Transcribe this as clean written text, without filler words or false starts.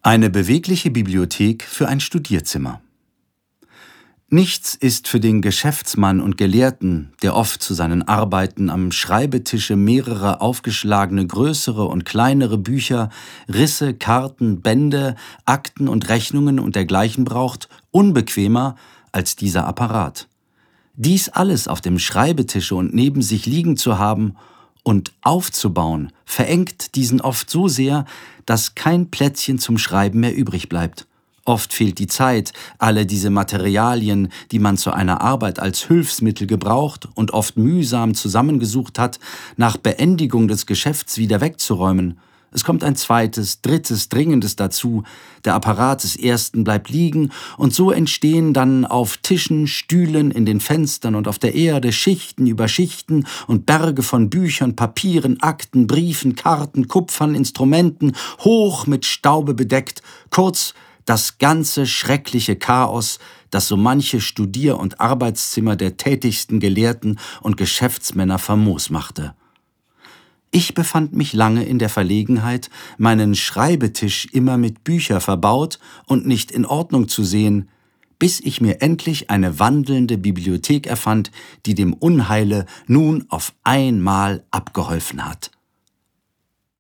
Eine bewegliche Bibliothek für ein Studierzimmer. Nichts ist für den Geschäftsmann und Gelehrten, der oft zu seinen Arbeiten am Schreibetische mehrere aufgeschlagene größere und kleinere Bücher, Risse, Karten, Bände, Akten und Rechnungen und dergleichen braucht, unbequemer als dieser Apparat. Dies alles auf dem Schreibetische und neben sich liegen zu haben und aufzubauen, verengt diesen oft so sehr, dass kein Plätzchen zum Schreiben mehr übrig bleibt. Oft fehlt die Zeit, alle diese Materialien, die man zu einer Arbeit als Hilfsmittel gebraucht und oft mühsam zusammengesucht hat, nach Beendigung des Geschäfts wieder wegzuräumen. Es kommt ein zweites, drittes, dringendes dazu, der Apparat des ersten bleibt liegen und so entstehen dann auf Tischen, Stühlen, in den Fenstern und auf der Erde Schichten über Schichten und Berge von Büchern, Papieren, Akten, Briefen, Karten, Kupfern, Instrumenten, hoch mit Staube bedeckt, kurz das ganze schreckliche Chaos, das so manche Studier- und Arbeitszimmer der tätigsten Gelehrten und Geschäftsmänner famos machte. Ich befand mich lange in der Verlegenheit, meinen Schreibetisch immer mit Büchern verbaut und nicht in Ordnung zu sehen, bis ich mir endlich eine wandelnde Bibliothek erfand, die dem Unheile nun auf einmal abgeholfen hat.